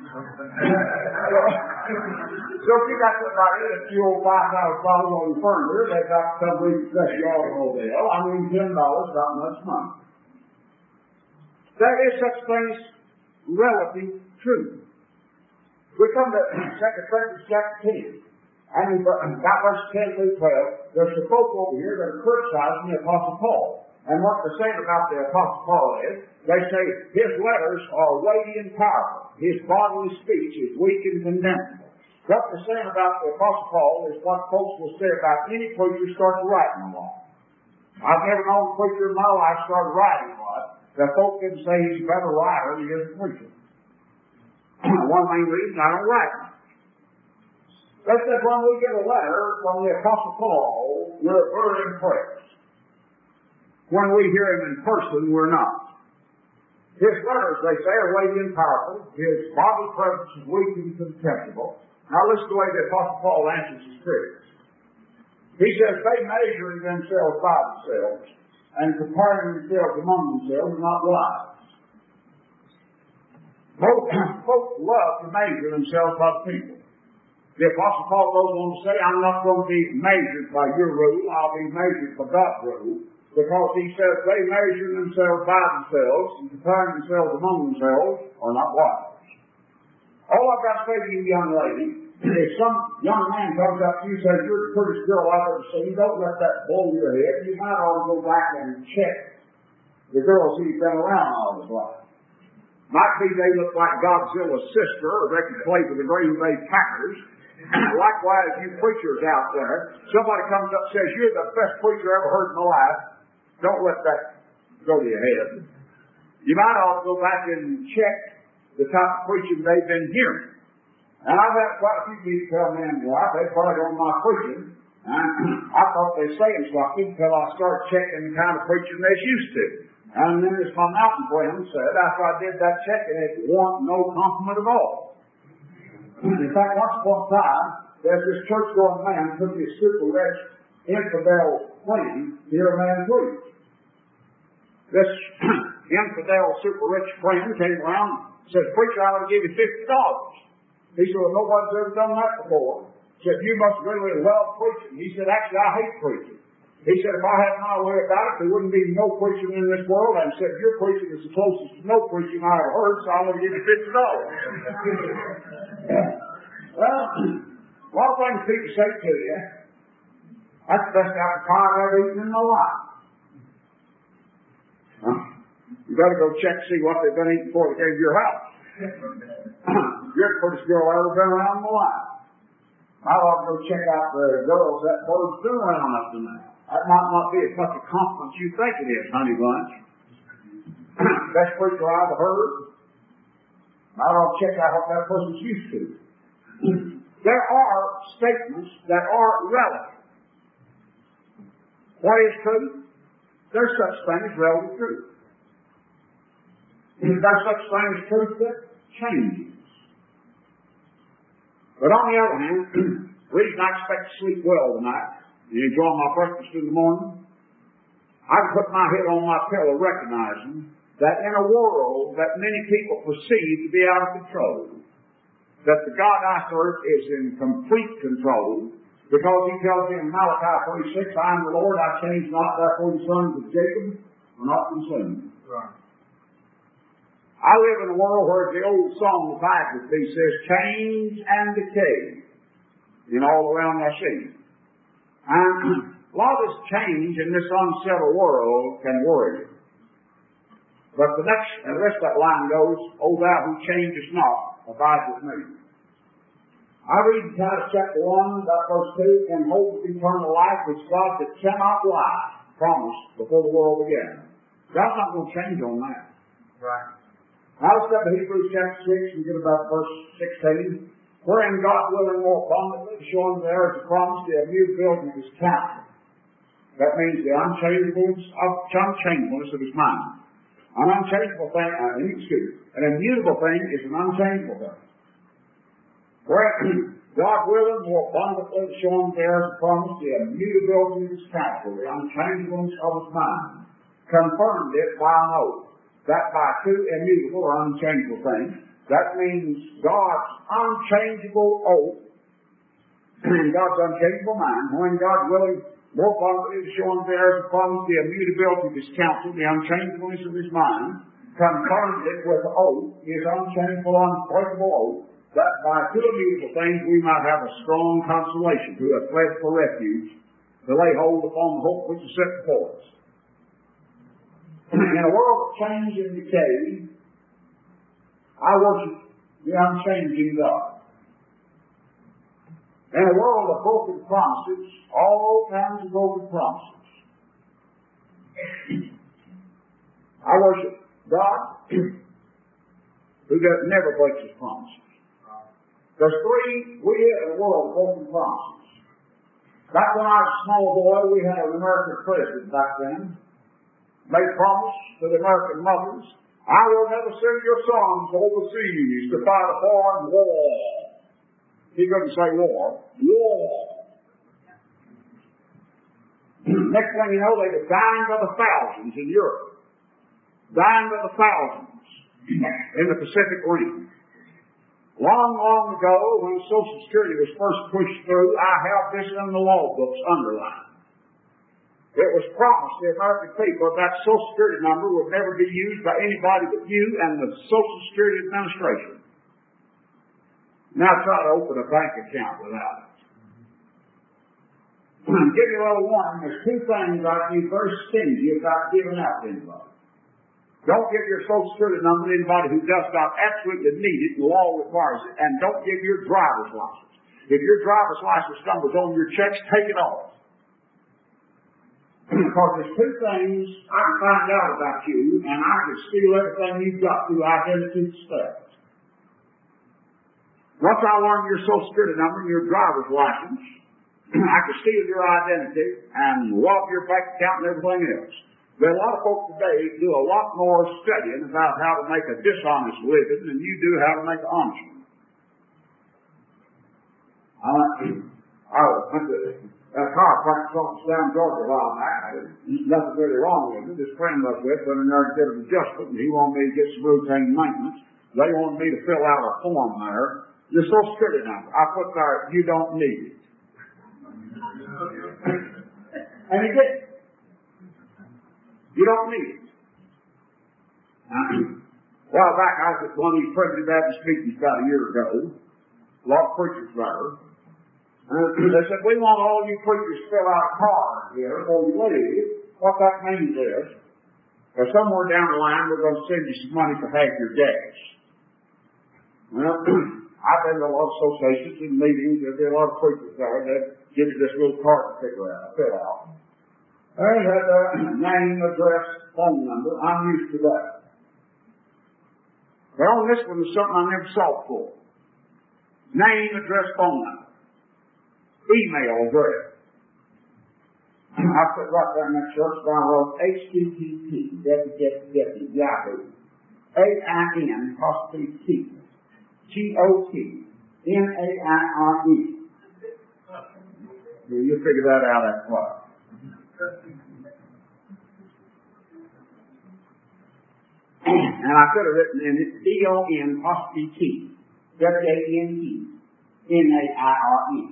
So if you got somebody a few old $5,000 on your furniture, they got some repossess your automobile. I mean, $10 not much money. There is such things relative truth. We come to 2 Corinthians chapter 10. And in about verses 10 through 12, there's some folk over here that are criticizing the Apostle Paul. And what they're saying about the Apostle Paul is, they say his letters are weighty and powerful. His bodily speech is weak and condemnable. What they're saying about the Apostle Paul is what folks will say about any preacher starts writing a lot. I've never known a preacher in my life started writing a lot that folk didn't say he's a better writer than he is a preacher. One main reason I don't write them. They said when we get a letter from the Apostle Paul, we're very impressed. When we hear him in person, we're not. His letters, they say, are weighty and powerful. His bodily presence is weak and contemptible. Now listen to the way the Apostle Paul answers his critics. He says they measuring themselves by themselves and comparing themselves among themselves are not wise. Folks love to measure themselves by the people. The Apostle Paul goes on to say, I'm not going to be measured by your rule, I'll be measured by God's rule, because he says they measure themselves by themselves and comparing themselves among themselves are not wise. All I've got to say to you, young lady, if some young man comes up to you and says, you're the prettiest girl I've ever seen, don't let that blow your head. You might ought to go back and check the girls he's been around all his life. Might be they look like Godzilla's sister, or they can play for the Green Bay Packers. Likewise, you preachers out there, somebody comes up and says, you're the best preacher I ever heard in my life. Don't let that go to your head. You might ought to go back and check the type of preaching they've been hearing. And I've had quite a few people tell me in life, they probably don't my preaching. And I thought they were saying something until I started checking the kind of preaching they used to. And then as my mountain friend said, after I did that checking, it wasn't no compliment at all. In fact, once upon a time, there's this church-going man took his super rich infidel friend to hear a man preach. This infidel super rich friend came around and said, preacher, I want to give you $50. He said, well, nobody's ever done that before. He said, you must really love preaching. He said, actually, I hate preaching. He said, if I had my way about it, there wouldn't be no preaching in this world. And he said, your preaching is the closest to no preaching I ever heard, so I'm going to give you $50. Well, a lot of things people say to you, that's the best apple pie I've ever eaten in my life. You got to go check to see what they've been eating before they came to your house. You're the first girl I've ever been around in my life. I ought to go check out the girls that bird's been around up to now. That might not be as much a compliment as you think it is, honey bunch. Best preacher I ever heard. I ought to check out what that person's used to. There are statements that are relevant. What is truth? There's such thing as relative truth. There's such thing as truth that changes. But on the other hand, the reason I expect to sleep well tonight and enjoy my breakfast in the morning, I can put my head on my pillow recognizing that in a world that many people perceive to be out of control, that the God I serve is in complete control, because he tells me in Malachi 3:6, I am the Lord, I change not, therefore the sons of Jacob are not consumed. Right. I live in a world where the old song of the Bible says, change and decay in all around I see. And a lot of this change in this unsettled world can worry you. But the rest of that line goes, O thou who changest not, abide with me. I read in Titus chapter 1, verse 2, in hope of eternal life, which God that cannot lie promised before the world began. God's not going to change on that. Right. Now let's go to Hebrews chapter 6 and get about verse 16. Wherein God willing more abundantly, showing there is a promise, the immutability of his character. That means the unchangeableness of his mind. An unchangeable thing, an immutable thing is an unchangeable thing. Wherein God willing more abundantly, showing there is a promise, the immutability of his character, the unchangeableness of his mind, confirmed it by an oath. That by two immutable or unchangeable things, that means God's unchangeable oath and God's unchangeable mind, when God willing more abundantly to show him there as a promise the immutability of his counsel, the unchangeableness of his mind, confirmed it with oath, his unchangeable, unbreakable oath, that by two immutable things we might have a strong consolation who have fled for refuge, to lay hold upon the hope which is set before us. In a world of change and decay, I worship the unchanging God. In a world of broken promises, all kinds of broken promises, I worship God who never breaks his promises. We live in a world of broken promises. Back when I was a small boy, we had an American president back then. Made promise to the American mothers, I will never send your sons overseas to fight a foreign war. He couldn't say war. War. Next thing you know, they were dying by the thousands in Europe. Dying by the thousands in the Pacific Rim. Long, long ago, when Social Security was first pushed through, I have this in the law books underlined. It was promised to the American people that Social Security number would never be used by anybody but you and the Social Security Administration. Now try to open a bank account without it. I'll give you a little warning. There's two things I'd be very stingy about giving out to anybody. Don't give your Social Security number to anybody who does not absolutely need it. The law requires it. And don't give your driver's license. If your driver's license number's on your checks, take it off. Because there's two things I can find out about you, and I can steal everything you've got through identity theft. Once I learn your Social Security number and your driver's license, I can steal your identity and rob your bank account and everything else. There are a lot of folks today do a lot more studying about how to make a dishonest living than you do how to make an honest one. I went to a car practice office down in Georgia a while back. There's nothing really wrong with it. This friend I was with went in there and did an adjustment, and he wanted me to get some routine maintenance. They wanted me to fill out a form there. The Social Security number. I put there, you don't need it. And he did. You don't need it. A while back, I was at one of these Primitive Baptist meetings about a year ago. A lot of preachers there. They said, we want all you preachers to fill out a card here before you leave. What that means is, that somewhere down the line, we're going to send you some money for half your gas. Well, I've been to a lot of associations and meetings. There'll be a lot of preachers there that give you this little card to fill out. They had a name, address, phone number. I'm used to that. But on this one, there's something I never saw before. Name, address, phone number. Email address. I put right there in that church, I wrote HTTP, Yahoo, AIN, apostrophe T, GOTNAIRE. You figure that out after a while. And I could have written in it DON apostrophe T, WANTNAIRE.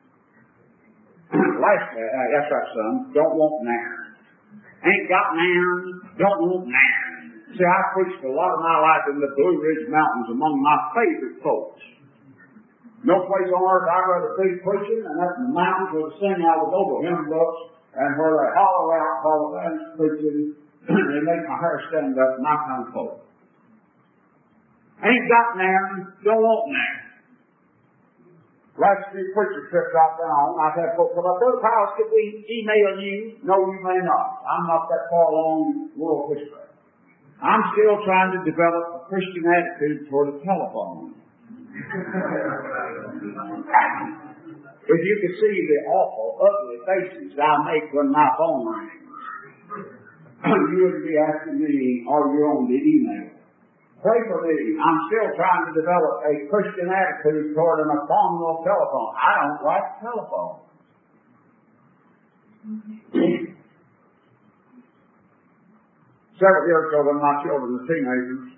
That's right, son. Don't want nairn. Ain't got nairn. Don't want nairn. See, I preached a lot of my life in the Blue Ridge Mountains among my favorite folks. No place on earth I'd rather be preaching than up in the mountains where they sing out the noble hymn books and where they holler out, preaching, They make my hair stand up, my kind of folk. Ain't got there, don't want there. Last few preacher trips I've been on, I've had folks come up, Brother Powers, could we email you? No, you may not. I'm not that far along in world history. I'm still trying to develop a Christian attitude toward the telephone. If you could see the awful, ugly faces I make when my phone rings, you wouldn't be asking me, are you on the email? Pray for me. I'm still trying to develop a Christian attitude toward an abominable telephone. I don't like telephone. Several years ago when my children were teenagers,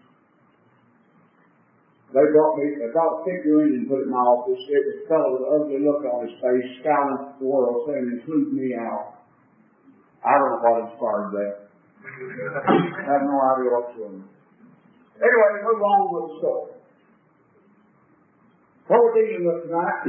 they brought a figurine and put it in my office. It was a fellow with an ugly look on his face, scowling at the world, saying, include me out. I don't know what inspired that. I have no idea what's going on. Anyway, we move on with the story. What we're dealing with tonight,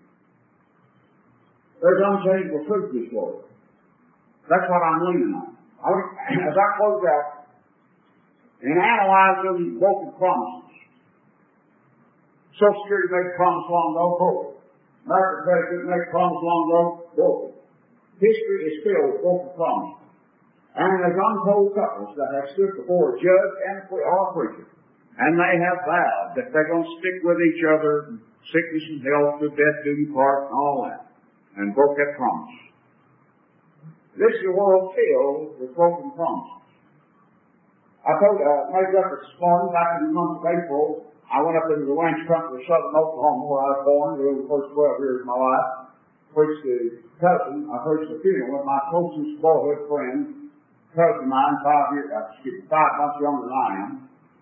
there's unchangeable truth in this Lord. That's what I'm leaning on. As I close out, in analyzing broken promises, Social Security made a promise long ago, broken. American President made a promise long ago, broken. History is filled with broken promises. And there's untold couples that have stood before a judge and a preacher, and they have vowed that they're going to stick with each other, sickness and health, to death do you part, and all that, and broke that promise. This is a world filled with broken promises. I made reference this morning, back in the month of April, I went up into the ranch country of southern Oklahoma, where I was born during the first 12 years of my life. Preached the cousin, I preached the funeral of my closest boyhood friend, cousin of mine, 5 months younger than I am.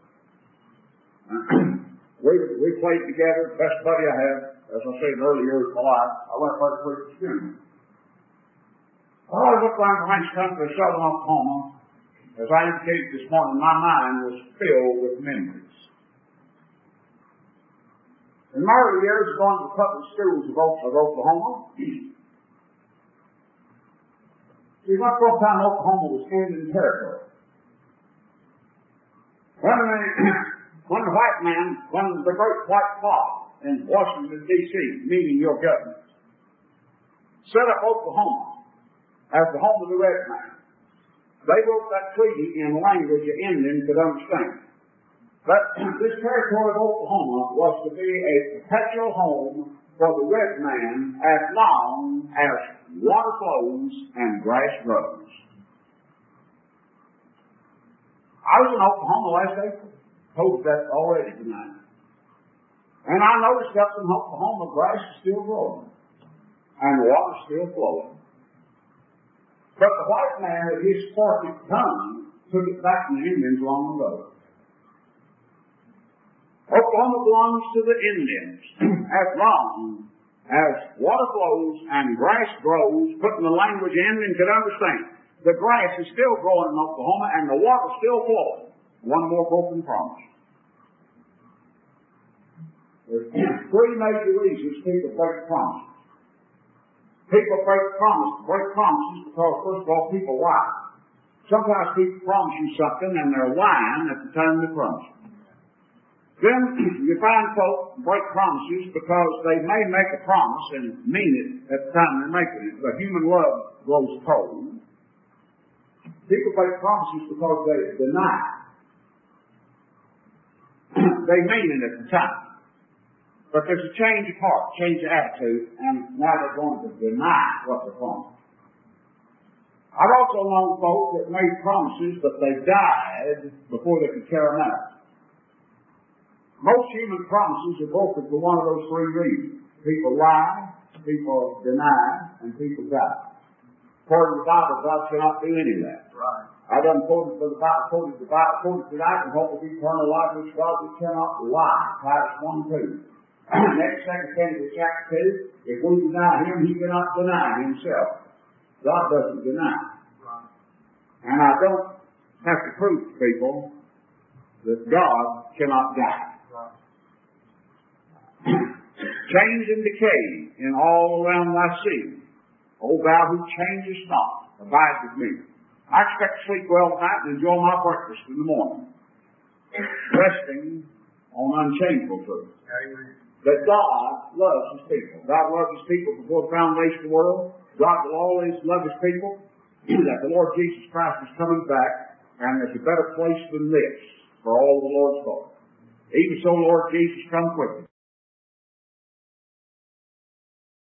We played together, the best buddy I had, as I said, in the early years of my life. I went up there to preach the funeral. Well, I looked around the ranch country of southern Oklahoma. As I indicated this morning, my mind was filled with memories. In my early years, going to the public schools of Oklahoma, see, once upon a time, Oklahoma was Indian territory. When the white man, when the great white father in Washington, D.C., meeting your government, set up Oklahoma as the home of the red man, they wrote that treaty in language an Indian could understand. But this territory of Oklahoma was to be a perpetual home for the red man as long as water flows and grass grows. I was in Oklahoma last April. Told that already tonight. And I noticed up in Oklahoma, grass is still growing and water still flowing. But the white man with his forked tongue took it back from the Indians long ago. Oklahoma belongs to the Indians as long as water flows and grass grows, put in the language an Indian could understand. The grass is still growing in Oklahoma and the water is still flowing. One more broken promise. There's three major reasons people break promises. People break promises because, first of all, people lie. Sometimes people promise you something and they're lying at the time they promise. Then you find folks break promises because they may make a promise and mean it at the time they're making it, but human love grows cold. People break promises because they deny. They mean it at the time. But there's a change of heart, change of attitude, and now they're going to deny what they promised. I've also known folks that made promises, but they died before they could carry them out. Most human promises are broken for one of those three reasons. People lie, people deny, and people die. According to the Bible, God cannot do any of that. Right. I done quoted the Bible tonight, and hope to be eternal life which God that cannot lie. Titus 1:2. Next, 2 Timothy chapter 2, if we deny Him, He cannot deny Himself. God doesn't deny. Right. And I don't have to prove to people that God cannot die. Right. Change and decay in all around thy seed. O thou who changest not, abide with me. I expect to sleep well tonight and enjoy my breakfast in the morning, resting on unchangeable truth. Amen. That God loves His people. God loved His people before the foundation of the world. God will always love His people. That the Lord Jesus Christ is coming back, and there's a better place than this for all the Lord's folk. Even so, Lord Jesus, come quickly.